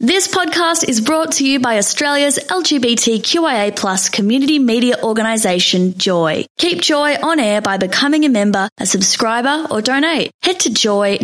This podcast is brought to you by Australia's LGBTQIA+ community media organisation, Joy. Keep Joy on air by becoming a member, a subscriber or donate. Head to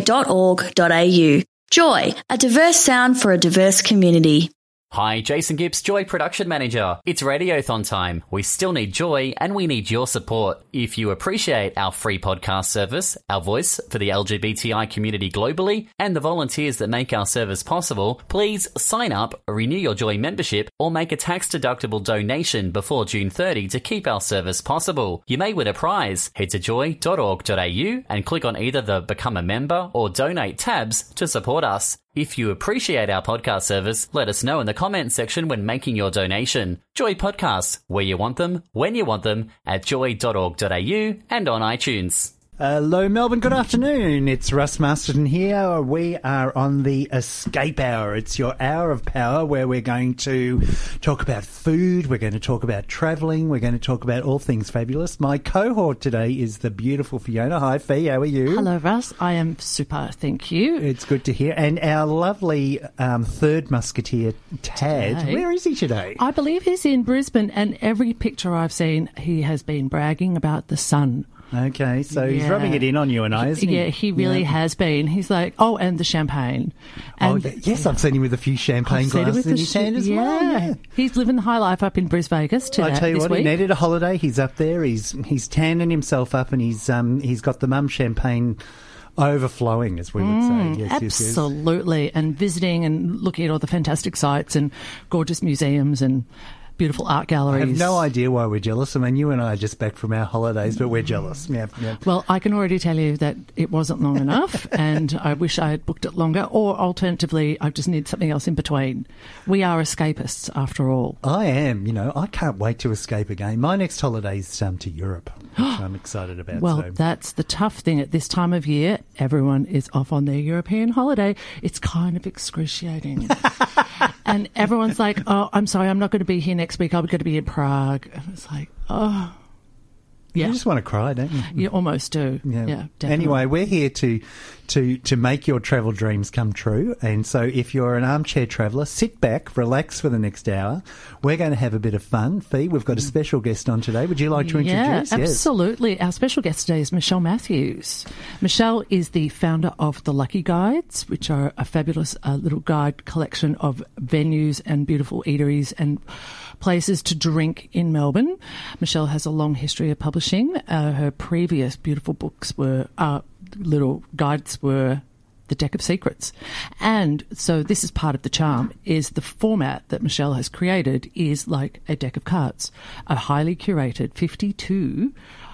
joy.org.au. Joy, a diverse sound for a diverse community. Hi, Jason Gibbs, Joy Production Manager. It's Radiothon time. We still need Joy and we need your support. If you appreciate our free podcast service, our voice for the LGBTI community globally, and the volunteers that make our service possible, please sign up, renew your Joy membership, or make a tax-deductible donation before June 30 to keep our service possible. You may win a prize. Head to joy.org.au and click on either the Become a Member or Donate tabs to support us. If you appreciate our podcast service, let us know in the comments section when making your donation. Joy Podcasts, where you want them, when you want them, at joy.org.au and on iTunes. Hello, Melbourne. Good afternoon. It's Russ Masterton here. We are on the Escape Hour. It's your hour of power where we're going to talk about food. We're going to talk about travelling. We're going to talk about all things fabulous. My cohort today is the beautiful Fiona. Hi, Fee. How are you? Hello, Russ. I am super. Thank you. It's good to hear. And our lovely third musketeer, Tad. Today. Where is he today? I believe he's in Brisbane, and every picture I've seen, he has been bragging about the sun. Okay, so he's rubbing it in on you and I, isn't he? Yeah, he really has been. He's like, oh, and the champagne. And yes, I've seen him with a few champagne glasses in his hand as well. Yeah. He's living the high life up in Bris Vegas today. I tell you what, week. he needed a holiday. He's up there. He's tanning himself up, and he's got the mum champagne overflowing, as we would say. Yes, absolutely. Yes. And visiting and looking at all the fantastic sites and gorgeous museums and beautiful art galleries. I have no idea why we're jealous. I mean, you and I are just back from our holidays, but we're jealous. Yeah. Well, I can already tell you that it wasn't long enough, and I wish I had booked it longer, or alternatively, I just need something else in between. We are escapists, after all. I am. I can't wait to escape again. My next holiday is to Europe, which I'm excited about. Well, that's the tough thing at this time of year. Everyone is off on their European holiday. It's kind of excruciating. And everyone's like, oh, I'm sorry, I'm not going to be here next week. I'm going to be in Prague. And it's like, oh. Yeah. You just want to cry, don't you? You almost do. Yeah, definitely. Anyway, we're here to make your travel dreams come true. And so if you're an armchair traveller, sit back, relax for the next hour. We're going to have a bit of fun. Fee, we've got a special guest on today. Would you like to introduce? Yeah, absolutely. Yes. Our special guest today is Michelle Matthews. Michelle is the founder of The Lucky Guides, which are a fabulous little guide collection of venues and beautiful eateries and places to drink in Melbourne. Michelle has a long history of publishing. Her previous beautiful books were little guides were The Deck of Secrets. And so this is part of the charm, is the format that Michelle has created is like a deck of cards, a highly curated 52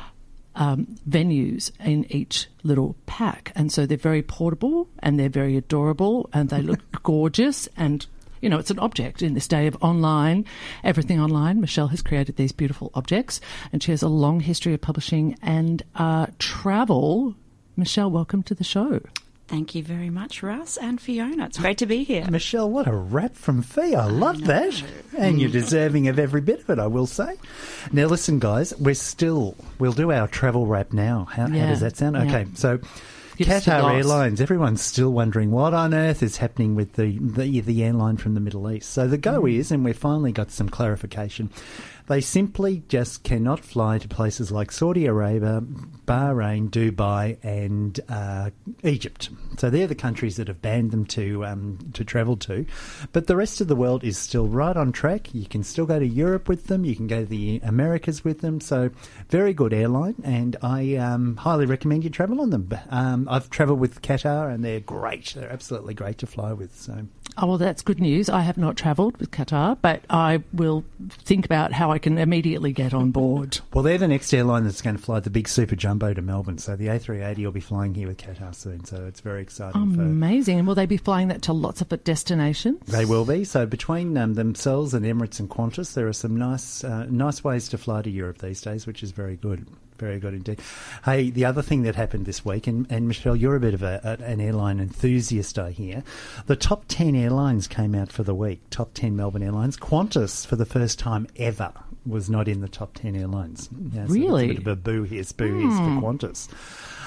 venues in each little pack. And so they're very portable and they're very adorable and they look gorgeous and it's an object in this day of everything online. Michelle has created these beautiful objects and she has a long history of publishing and travel. Michelle, welcome to the show. Thank you very much, Russ and Fiona. It's great to be here. Michelle, what a rap from Fee. I love that. And you're deserving of every bit of it, I will say. Now, listen, guys, we'll do our travel rap now. How does that sound? Yeah. Okay, so Qatar Airlines, everyone's still wondering what on earth is happening with the airline from the Middle East. So the go is, and we've finally got some clarification, they simply just cannot fly to places like Saudi Arabia, Bahrain, Dubai and Egypt. So they're the countries that have banned them to travel to. But the rest of the world is still right on track. You can still go to Europe with them. You can go to the Americas with them. So very good airline, and I highly recommend you travel on them. I've travelled with Qatar and they're great. They're absolutely great to fly with. So. Oh, well, that's good news. I have not travelled with Qatar, but I will think about how I can immediately get on board. Well, they're the next airline that's going to fly the big Super Jumbo to Melbourne. So the A380 will be flying here with Qatar soon. So it's very exciting. Amazing. And will they be flying that to lots of destinations? They will be. So between themselves and Emirates and Qantas, there are some nice ways to fly to Europe these days, which is very good. Very good indeed. Hey, the other thing that happened this week, and Michelle, you're a bit of an airline enthusiast, I hear. The top 10 airlines came out for the week, top 10 Melbourne airlines. Qantas, for the first time ever, was not in the top 10 airlines. Yeah, so really? It's a bit of a boo here for Qantas.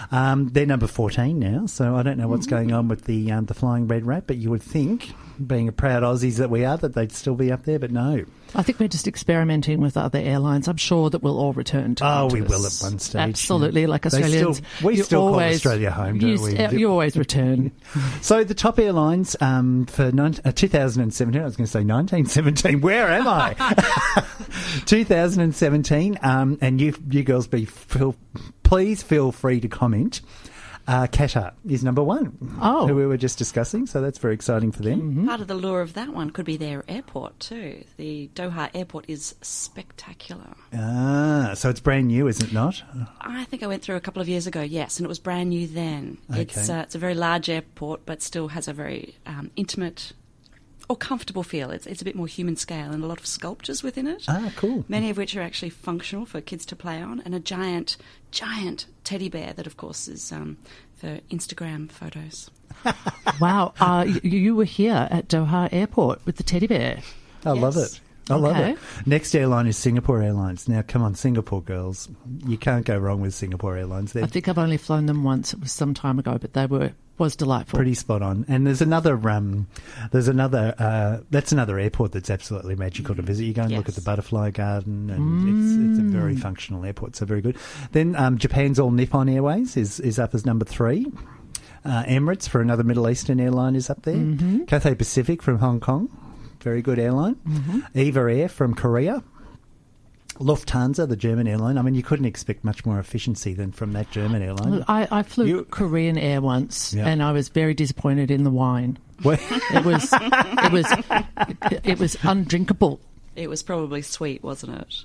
They're number 14 now, so I don't know what's going on with the Flying Red Rat, but you would think, being a proud Aussies that we are, that they'd still be up there, but no. I think we're just experimenting with other airlines. I'm sure that we'll all return to Qantas. We will at one stage. Absolutely, yeah. like Australians. We still call Australia home, don't we? You always return. So the top airlines for 2017, I was going to say 1917, where am I? 2017, and you girls please feel free to comment. Qatar is number one, who we were just discussing, so that's very exciting for them. Mm-hmm. Part of the lure of that one could be their airport too. The Doha airport is spectacular. So it's brand new, is it not? I think I went through a couple of years ago, yes, and it was brand new then. Okay. It's a very large airport, but still has a very intimate or comfortable feel. It's a bit more human scale and a lot of sculptures within it. Cool. Many of which are actually functional for kids to play on, and a giant teddy bear that, of course, is for Instagram photos. Wow. You were here at Doha Airport with the teddy bear. I love it. I love it. Next airline is Singapore Airlines. Now, come on, Singapore girls. You can't go wrong with Singapore Airlines. I think I've only flown them once. It was some time ago, but they was delightful. Pretty spot on. And there's another that's another airport that's absolutely magical to visit. You go and look at the Butterfly Garden, and it's a very functional airport, so very good. Then Japan's All Nippon Airways is up as number 3. Emirates, for another Middle Eastern airline, is up there. Mm-hmm. Cathay Pacific from Hong Kong, very good airline. Mm-hmm. Eva Air from Korea. Lufthansa, the German airline. I mean, you couldn't expect much more efficiency than from that German airline. I flew Korean Air once, and I was very disappointed in the wine. It was undrinkable. It was probably sweet, wasn't it?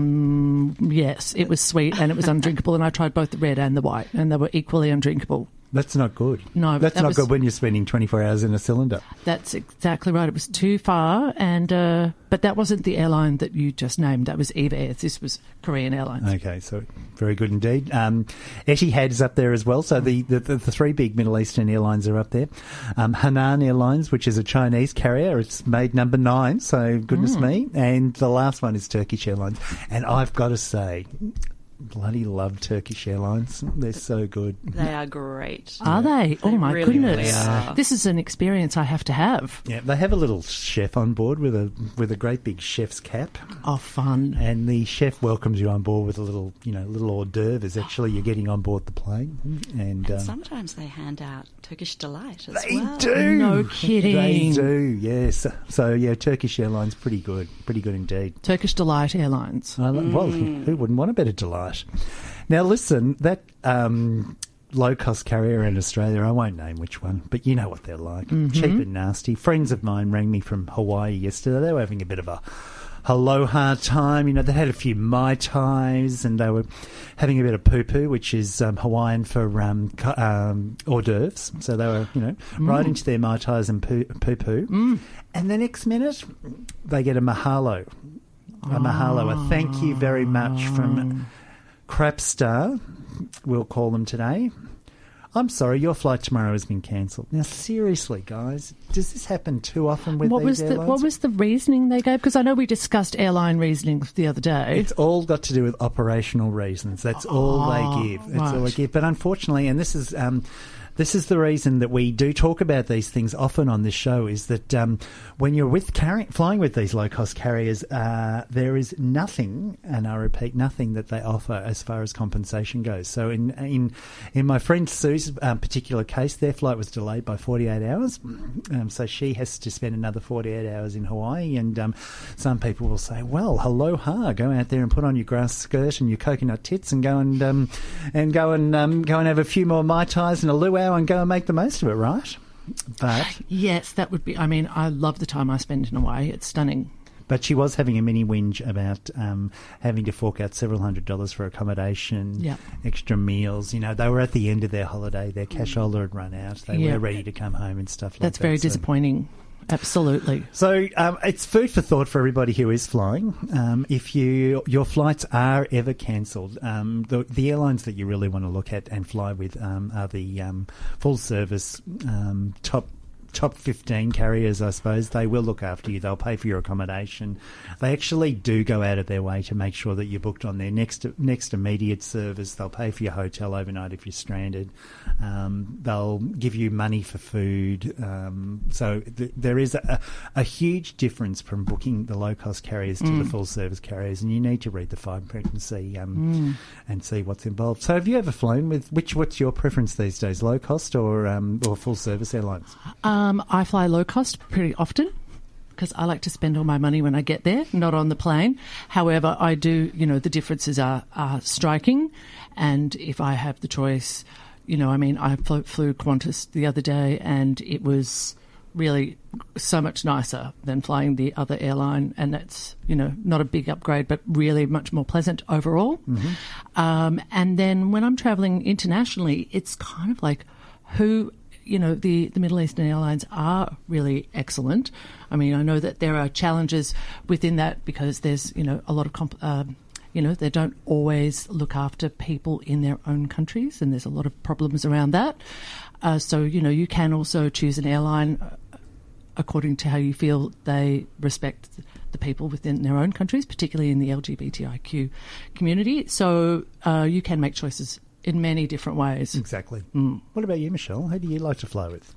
Yes, it was sweet and it was undrinkable, and I tried both the red and the white, and they were equally undrinkable. That's not good. No, that's not good when you're spending 24 hours in a cylinder. That's exactly right. It was too far, and but that wasn't the airline that you just named. That was Eva Air. This was Korean Airlines. Okay, so very good indeed. Etihad is up there as well. So the 3 big Middle Eastern airlines are up there. Hainan Airlines, which is a Chinese carrier, it's made number 9. So goodness me. And the last one is Turkish Airlines. And I've got to say, bloody love Turkish Airlines. They're so good. They are great. Are they? Oh, my really, goodness. Really this is an experience I have to have. Yeah, they have a little chef on board with a great big chef's cap. Oh, fun. And the chef welcomes you on board with a little hors d'oeuvre as actually you're getting on board the plane. And sometimes they hand out Turkish Delight as They well. do. No kidding. They do, yes. So, yeah, Turkish Airlines, pretty good. Pretty good indeed. Turkish Delight Airlines. Well, who wouldn't want a better delight? Now, listen, that low-cost carrier in Australia, I won't name which one, but you know what they're like. Mm-hmm. Cheap and nasty. Friends of mine rang me from Hawaii yesterday. They were having a bit of a aloha time. You know, they had a few Mai Tais and they were having a bit of poo-poo, which is Hawaiian for hors d'oeuvres. So they were, right into their Mai Tais and poo-poo. Mm. And the next minute, they get a mahalo. A thank you very much from Crapstar, we'll call them today. I'm sorry, your flight tomorrow has been cancelled. Now, seriously, guys, does this happen too often with these airlines? What was the reasoning they gave? Because I know we discussed airline reasoning the other day. It's all got to do with operational reasons. That's all they give. That's all they give. But unfortunately, and this is the reason that we do talk about these things often on this show, is that when you're flying with these low-cost carriers, there is nothing, and I repeat, nothing that they offer as far as compensation goes. So in my friend Sue's particular case, their flight was delayed by 48 hours, so she has to spend another 48 hours in Hawaii, and some people will say, well, aloha, go out there and put on your grass skirt and your coconut tits and go and have a few more Mai Tais and a luau and go and make the most of it, right? But yes, that would be. I mean, I love the time I spend in Hawaii. It's stunning. But she was having a mini whinge about having to fork out several $100s for accommodation, extra meals. You know, they were at the end of their holiday. Their cash holder had run out. They were ready to come home and stuff like that. That's very disappointing. Absolutely. So it's food for thought for everybody who is flying. If your flights are ever cancelled, the airlines that you really want to look at and fly with are the full-service, top 15 carriers, I suppose. They will look after you. They'll pay for your accommodation. They actually do go out of their way to make sure that you're booked on their next immediate service. They'll pay for your hotel overnight if you're stranded. They'll give you money for food. So there is a huge difference from booking the low-cost carriers to the full-service carriers, and you need to read the fine print and see what's involved. So have you ever flown with what's your preference these days, low-cost or full-service airlines? I fly low-cost pretty often because I like to spend all my money when I get there, not on the plane. However, I do, the differences are striking, and if I have the choice, I flew Qantas the other day, and it was really so much nicer than flying the other airline, and that's not a big upgrade but really much more pleasant overall. And then when I'm travelling internationally, it's kind of like the Middle Eastern airlines are really excellent. I mean, I know that there are challenges within that because there's a lot of they don't always look after people in their own countries, and there's a lot of problems around that. So, you can also choose an airline according to how you feel they respect the people within their own countries, particularly in the LGBTIQ community. So you can make choices in many different ways. Exactly. What about you, Michelle? Who do you like to fly with?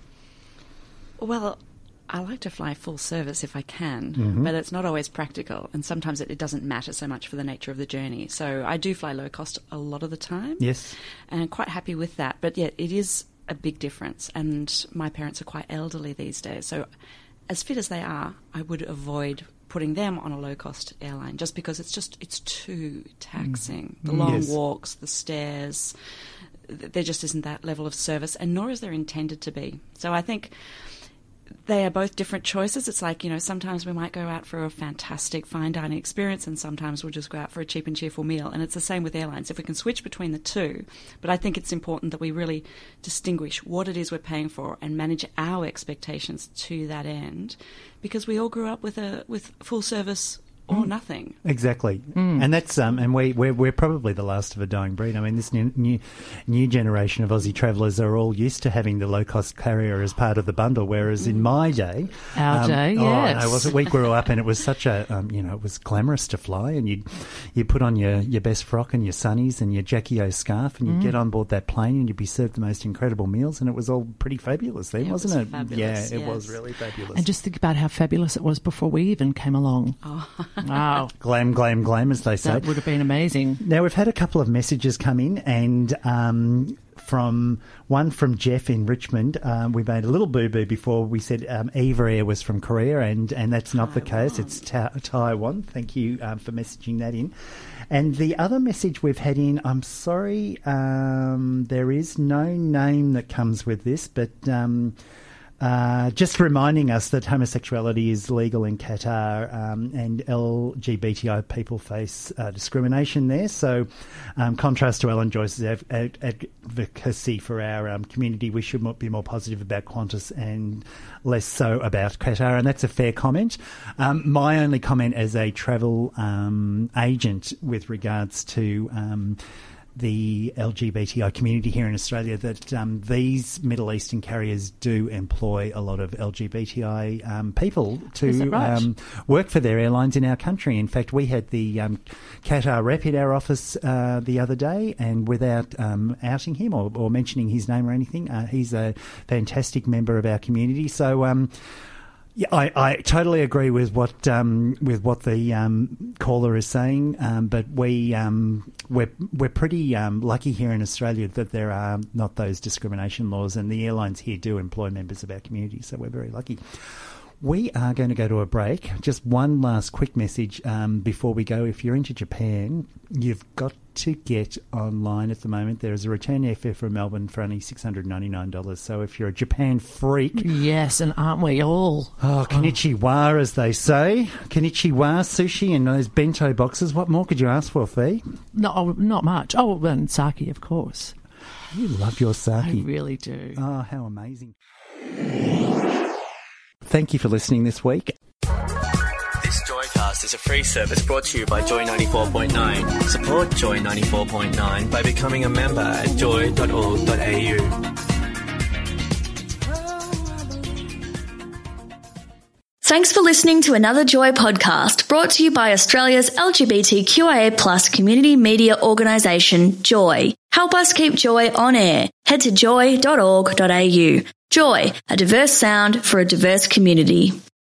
Well, I like to fly full service if I can, but it's not always practical, and sometimes it doesn't matter so much for the nature of the journey. So I do fly low cost a lot of the time. Yes. And I'm quite happy with that. But yet it is a big difference, and my parents are quite elderly these days. So as fit as they are, I would avoid putting them on a low-cost airline just because it's too taxing. The long walks, the stairs, there just isn't that level of service, and nor is there intended to be. So I think they are both different choices. It's like, sometimes we might go out for a fantastic fine dining experience, and sometimes we'll just go out for a cheap and cheerful meal. And it's the same with airlines. If we can switch between the two, but I think it's important that we really distinguish what it is we're paying for and manage our expectations to that end, because we all grew up with full service or nothing. Exactly. And that's and we're probably the last of a dying breed. I mean, this new generation of Aussie travellers are all used to having the low-cost carrier as part of the bundle, whereas in my day... Our day, yes. We grew up and it was such a, it was glamorous to fly, and you'd put on your best frock and your sunnies and your Jackie O scarf, and you'd get on board that plane and you'd be served the most incredible meals, and it was all pretty fabulous then, wasn't it? Fabulous, it was really fabulous. And just think about how fabulous it was before we even came along. Oh. Wow. Glam, glam, glam, as they say. That would have been amazing. Now, we've had a couple of messages come in, and from Jeff in Richmond. We made a little boo-boo before we said Eva Air was from Korea, and that's not the case. It's Taiwan. Thank you for messaging that in. And the other message we've had in, I'm sorry, there is no name that comes with this, but... just reminding us that homosexuality is legal in Qatar, and LGBTI people face discrimination there. So, contrast to Ellen Joyce's advocacy for our community, we should be more positive about Qantas and less so about Qatar, and that's a fair comment. My only comment as a travel agent with regards to the LGBTI community here in Australia, that these Middle Eastern carriers do employ a lot of LGBTI people to work for their airlines in our country. In fact, we had the Qatar rep hit our office the other day, and without outing him or mentioning his name or anything, he's a fantastic member of our community. So yeah, I totally agree with what the caller is saying, but we're pretty lucky here in Australia that there are not those discrimination laws, and the airlines here do employ members of our community, so we're very lucky. We are going to go to a break. Just one last quick message before we go. If you're into Japan, you've got to get online at the moment. There is a return airfare from Melbourne for only $699. So if you're a Japan freak... Yes, and aren't we all? Oh, konnichiwa, as they say. Konnichiwa, sushi and those bento boxes. What more could you ask for, Fee? No, not much. Oh, and sake, of course. You love your sake. I really do. Oh, how amazing. Thank you for listening this week. This Joycast is a free service brought to you by Joy 94.9. Support Joy 94.9 by becoming a member at joy.org.au. Thanks for listening to another Joy podcast brought to you by Australia's LGBTQIA+ community media organisation, Joy. Help us keep Joy on air. Head to joy.org.au. Joy, a diverse sound for a diverse community.